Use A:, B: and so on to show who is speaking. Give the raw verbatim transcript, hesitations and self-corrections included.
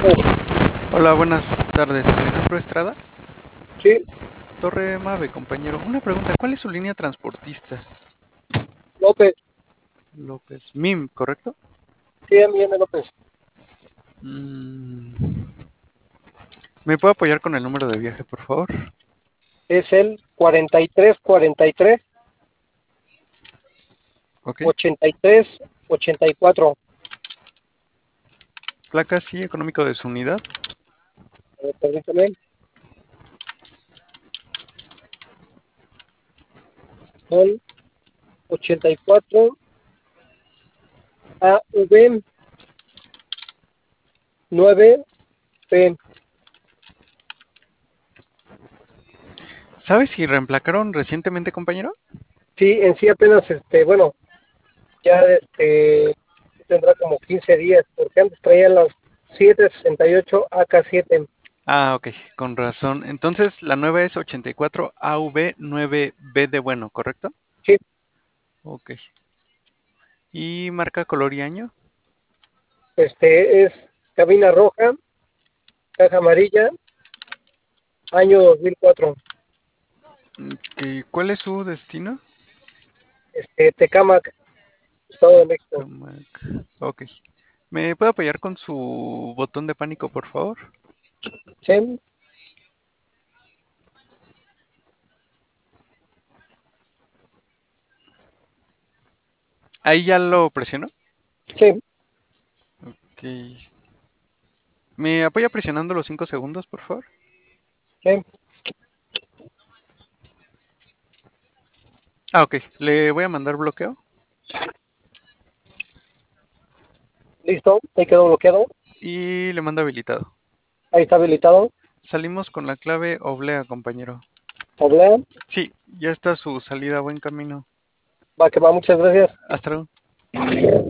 A: Oh,
B: Hola, buenas tardes. Alejandro Estrada,
A: sí,
B: Torre Mave, compañero. Una pregunta, ¿cuál es su línea transportista?
A: López,
B: López. M I M, ¿correcto?
A: sí, M M López.
B: Mm, ¿Me puede apoyar con el número de viaje, por favor?
A: Es el cuarenta y tres, cuarenta y tres,
B: Ok.
A: ochenta y tres, ochenta y cuatro.
B: Placa, sí, económico de su unidad.
A: Eh, permítame, son ochenta y cuatro A V nueve P.
B: ¿Sabes si reemplacaron recientemente, compañero?
A: Sí, en sí apenas, este, bueno, ya este, tendrá como quince días, porque antes traía las setecientos sesenta y ocho A K siete.
B: Ah, ok, con razón. Entonces, la nueva es ochenta y cuatro A V nueve B de bueno, ¿correcto?
A: Sí,
B: Ok. ¿Y marca, color y año?
A: este, es cabina roja, caja amarilla, año dos mil cuatro.
B: Ok, ¿cuál es su destino?
A: Este, Tecámac, Estado de México.
B: Tecamac. Ok. ¿Me puede apoyar con su botón de pánico, por favor?
A: Sí,
B: Ahí ya lo presionó.
A: sí,
B: Ok. ¿Me apoya presionando los cinco segundos, por favor?
A: sí.
B: Ah, ok. Le voy a mandar bloqueo
A: Listo, ahí quedó bloqueado.
B: y le mando habilitado.
A: Ahí está habilitado.
B: Salimos con la clave oblea, compañero.
A: Hablé.
B: Sí, ya está su salida, buen camino.
A: Va que va, muchas gracias.
B: Hasta luego.